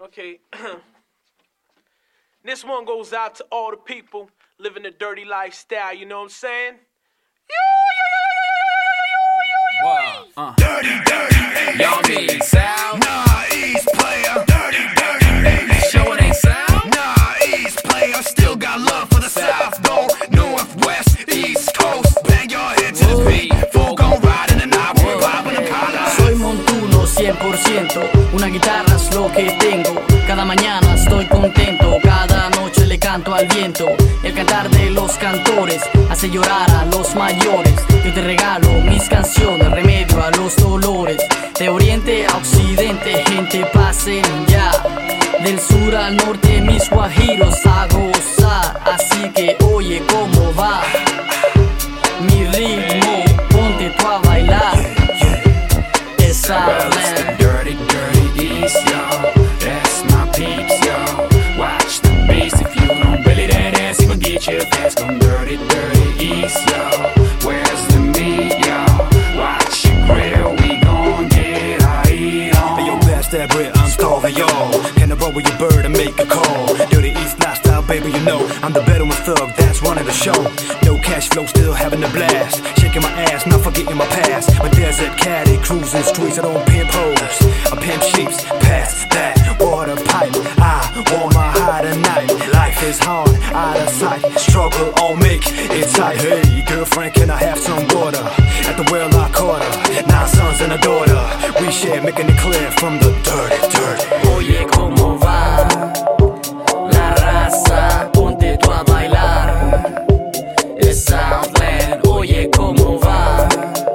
Okay. This one goes out to all the people living a dirty lifestyle, you know what I'm saying? Wow. Dirty, y'all need sound? Nah, East player. Dirty, Show it ain't sound? Nah, East player. Still got love for the South, though. Northwest, East Coast. Bang your head to the beat. Full gon' ride in the night. We're popping the collar. Soy montuno 100%, una guitarra es lo que tengo. Cada mañana estoy contento, cada noche le canto al viento. El cantar de los cantores hace llorar a los mayores. Yo te regalo mis canciones, remedio a los dolores. De oriente a occidente, gente pasen ya. Del sur al norte mis guajiros a gozar. Así que oye cómo va mi ritmo, ponte tú a bailar. Esa Well, it's the dirty, dirty East, y'all. That's my peeps, y'all. Watch the bass if you don't belly that ass, he gon' get you fast. Gon' dirty, dirty East, y'all. Where's the meat, y'all? Watch your grill, we gon' get our heat on. Hey, yo, pass that bread, I'm starving, y'all. Can I roll with your bird and make a call? Dirty East lifestyle, baby, you know I'm the better one thug that's running the show. No cash flow, still having a blast. Shaking my ass, not forgetting my past. My desert caddy, cruising streets, I don't pimp hoes. I pimp sheeps, past that water pipe. I want my high tonight. Life is hard, out of sight. Struggle, I'll make it tight. Hey, girlfriend, can I have some water? At the well I caught her. 9 sons and a daughter. We share, making it clear from the dirty, dirty. Oye cómo va la raza, ponte tú a bailar. Es Southland, oye cómo va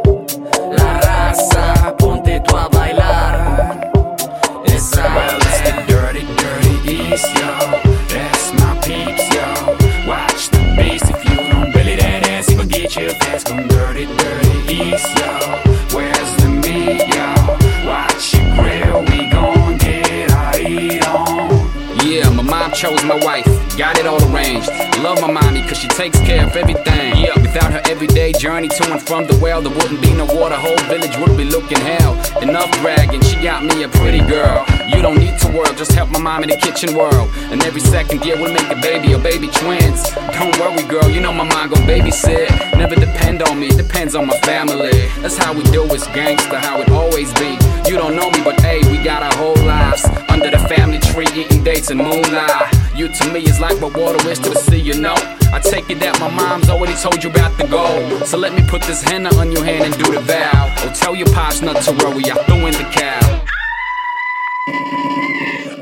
la raza, ponte tú a bailar. Es Well, it's the Southland. dirty, dirty East, y'all. That's my peeps, y'all. Watch the bass if you don't belly that ass, he gon' get you fast. Gon' dirty, dirty East, y'all. Where's the meat, y'all? Watch your grill, we gon' get our heat on. Yeah, my mom chose my wife, got it all arranged. Love my mommy cause she takes care of everything. Yeah, without her everyday journey to and from the well, there wouldn't be no water, whole village would be looking hell. Enough bragging, she got me a pretty girl. You don't need to work, just help my mom in the kitchen world. And every second year we'll make a baby or baby twins. Don't worry girl, you know my mom gon' babysit. Never depend on me, depends on my family. That's how we do, it's gangsta, how it always be. You don't know me, but hey, we got our whole lives under the family tree, eating dates and moonlight. You to me is like what water is to the sea, you know. I take it that my mom's already told you about the goal. So let me put this henna on your hand and do the vow. Oh, tell your pops not to worry, I threw in the cow.